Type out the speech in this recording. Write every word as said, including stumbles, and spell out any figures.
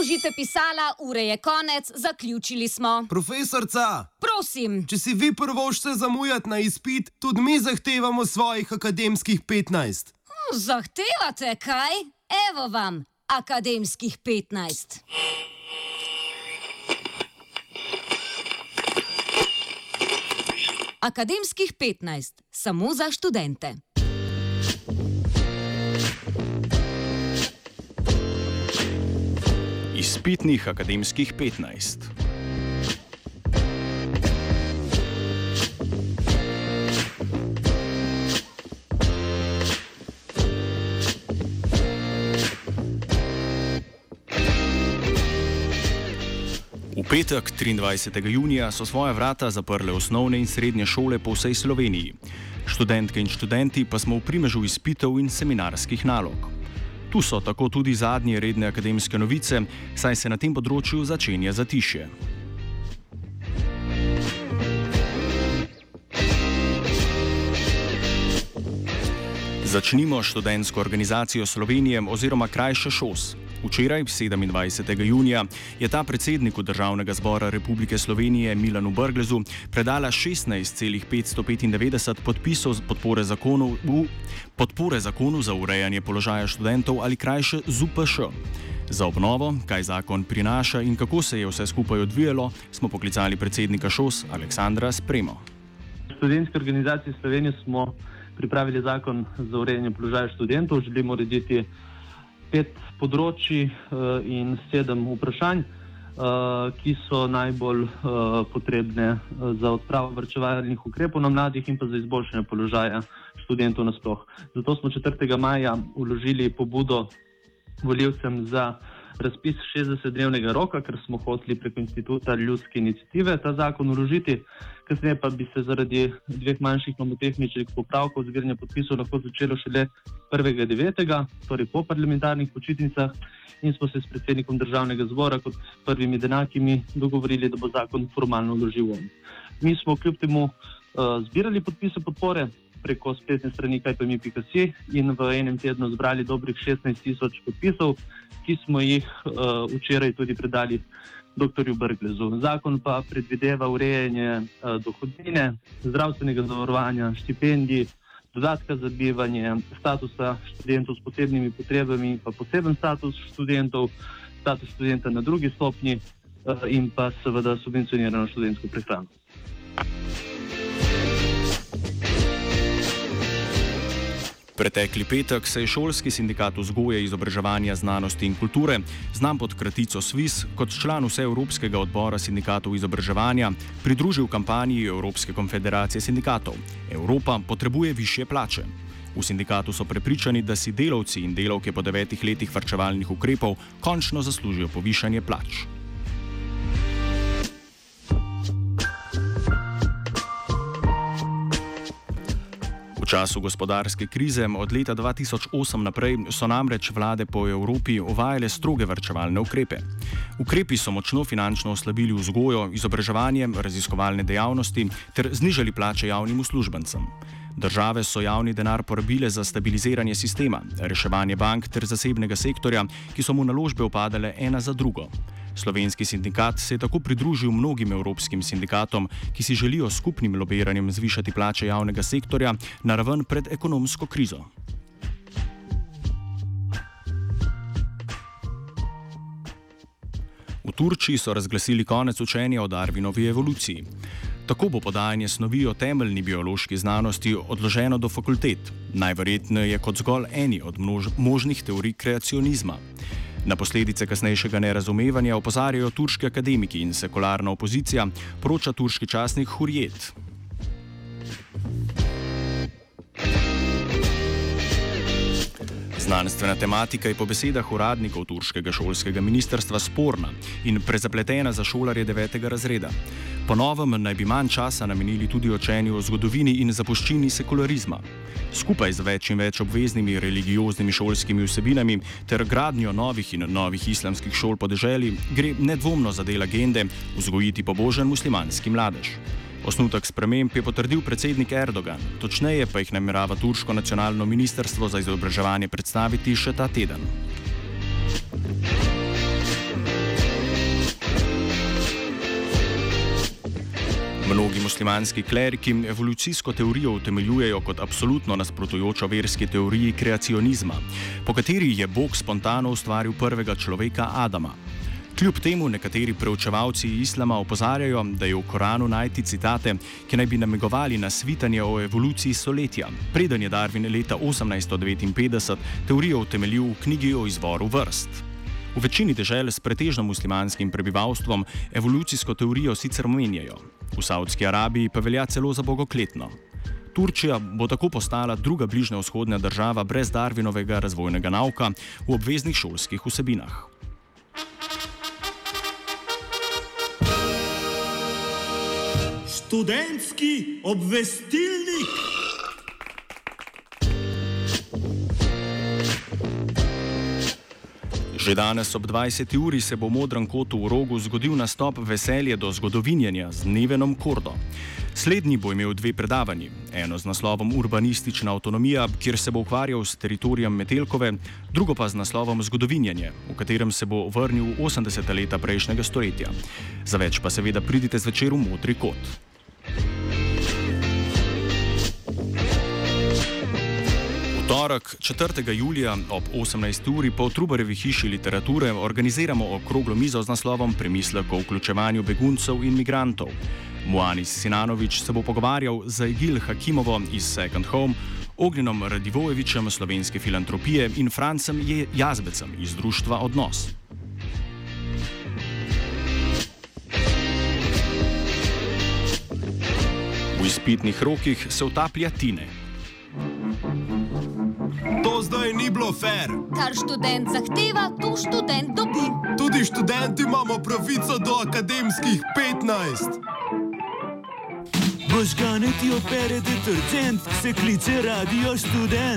Položite pisala, ure je konec, zaključili smo. Profesorca! Prosim. Če si vi prvošče zamujati na izpit, tudi mi zahtevamo svojih akademskih petnajst. Zahtevate kaj? Evo vam, akademskih petnajst. Akademskih petnajst, samo za študente. Izpitnih akademskih petnajst. V petek, triindvajsetega junija, so svoja vrata zaprle osnovne in srednje šole po vsej Sloveniji. Študentke in študenti pa smo v primežu izpitov in seminarskih nalog. Tu so tako tudi zadnje redne akademske novice, saj se na tem področju začenja zatišje. Začnimo študentsko organizacijo Slovenije oziroma krajše ŠOS. Včeraj, sedemindvajsetega junija, je ta predsedniku Državnega zbora Republike Slovenije Milanu Brglezu predala šestnajst celih petsto petindevetdeset podpisov podpore zakonu, v, podpore zakonu za urejanje položaja študentov ali krajše ZUPŠ. Za obnovo, kaj zakon prinaša in kako se je vse skupaj odvijalo, smo poklicali predsednika ŠOS Aleksandra Spremo. V študentski organizaciji Slovenije smo pripravili zakon za urejanje položaja študentov. Želimo urediti pet področji uh, in sedem vprašanj, uh, ki so najbolj uh, potrebne uh, za odpravo varčevalnih ukrepov na mladih in pa za izboljšanje položaja študentov nasploh. Zato smo četrtega maja vložili pobudo volivcem za razpis šestdesetdnevnega roka, ker smo hoteli preko instituta ljudske iniciative ta zakon vložiti. Kasneje pa bi se zaradi dveh manjših nomotehničnih popravkov zbiranje podpisov lahko začelo šele prvega devetega, torej po parlamentarnih počitnicah, in smo se s predsednikom Državnega zbora kot prvimi enakimi dogovorili, da bo zakon formalno vložil on. Mi smo kljub temu uh, zbirali podpise podpore preko spletne strani kaj pa mi pika si in v enem tednu zbrali dobrih šestnajst tisoč podpisov, ki smo jih uh, včeraj tudi predali doktorju Brglezu. Zakon pa predvideva urejanje uh, dohodnine, zdravstvenega zavarovanja, štipendij, dodatka za bivanje, statusa študentov s posebnimi potrebami, pa poseben status študentov, status študenta na drugi stopnji uh, in pa seveda subvencionirano študentsko prehrano. Pretekli petek se je Šolski sindikat vzgoje, izobraževanja, znanosti in kulture, znan pod kratico SVIZ, kot član vseevropskega odbora sindikatov izobraževanja, pridružil kampanji Evropske konfederacije sindikatov. Evropa potrebuje višje plače. V sindikatu so prepričani, da si delavci in delavke po devetih letih varčevalnih ukrepov končno zaslužijo povišanje plač. V času gospodarske krize od leta dva tisoč osem naprej so namreč vlade po Evropi uvajale stroge varčevalne ukrepe. Ukrepi so močno finančno oslabili vzgojo, izobraževanje, raziskovalne dejavnosti ter znižali plače javnim uslužbencem. Države so javni denar porabile za stabiliziranje sistema, reševanje bank ter zasebnega sektorja, ki so mu naložbe upadale ena za drugo. Slovenski sindikat se je tako pridružil mnogim evropskim sindikatom, ki si želijo skupnim lobiranjem zvišati plače javnega sektorja na raven pred ekonomsko krizo. V Turčiji so razglasili konec učenja o Darwinovi evoluciji. Tako bo podajanje snovi o temeljni biološki znanosti odloženo do fakultet, najverjetneje kot zgolj eni od množ, možnih teorij kreacionizma. Na posledice kasnejšega nerazumevanja opozarjajo turški akademiki in sekularna opozicija, poroča turški časnik Hurriyet. Znanstvena tematika je po besedah uradnikov turškega šolskega ministrstva sporna in prezapletena za šolarje devetega razreda. Po novem naj bi manj časa namenili tudi učenju o zgodovini in zapuščini sekularizma. Skupaj z več in več obveznimi religioznimi šolskimi vsebinami ter gradnjo novih in novih islamskih šol po deželi gre nedvomno za del agende vzgojiti pobožen muslimanski mladež. Osnutek sprememb je potrdil predsednik Erdogan, točneje pa jih namerava turško nacionalno ministrstvo za izobraževanje predstaviti še ta teden. Mnogi muslimanski kleriki evolucijsko teorijo utemeljujejo kot absolutno nasprotujočo verski teoriji kreacionizma, po kateri je Bog spontano ustvaril prvega človeka Adama. Kljub temu nekateri preučevalci islama opozarjajo, da je v Koranu najti citate, ki naj bi namigovali na svitanje o evoluciji stoletja, preden je Darwin leta osemnajststo devetinpetdeset teorijo utemeljil v knjigi o izvoru vrst. V večini dežel s pretežno muslimanskim prebivalstvom evolucijsko teorijo sicer omenjajo, v Saudski Arabiji pa velja celo za bogokletno. Turčija bo tako postala druga bližnjevzhodna država brez Darwinovega razvojnega nauka v obveznih šolskih vsebinah. Študentski obvestilnik. Že danes ob dvajseti uri se bo v Modrem kotu v Rogu zgodil nastop Veselje do zgodovinjenja z Nevenom Kordo. Slednji bo imel dve predavanji, eno z naslovom Urbanistična avtonomija, kjer se bo ukvarjal s teritorijem Metelkove, drugo pa z naslovom Zgodovinjenje, v katerem se bo vrnil v osemdeseta leta prejšnjega stoletja. Za več pa seveda pridite zvečer v Modri kot. V torek, četrtega julija ob osemnajsti uri po Trubarjevi hiši literature organiziramo okroglo mizo z naslovom Premislek o vključevanju beguncev in migrantov. Muanis Sinanović se bo pogovarjal z Egil Hakimovo iz Second Home, Ognjenom Radivojevičem slovenske filantropije in Francem Jazbecem iz društva Odnos. V izpitnih rokih se utaplja Tine. To zdaj ni bilo fair. Kar študent zahteva, to študent dobi. Tudi študenti imamo pravico do akademskih petnajst. Možgane ti opere detergent, se kliče Radio Študent.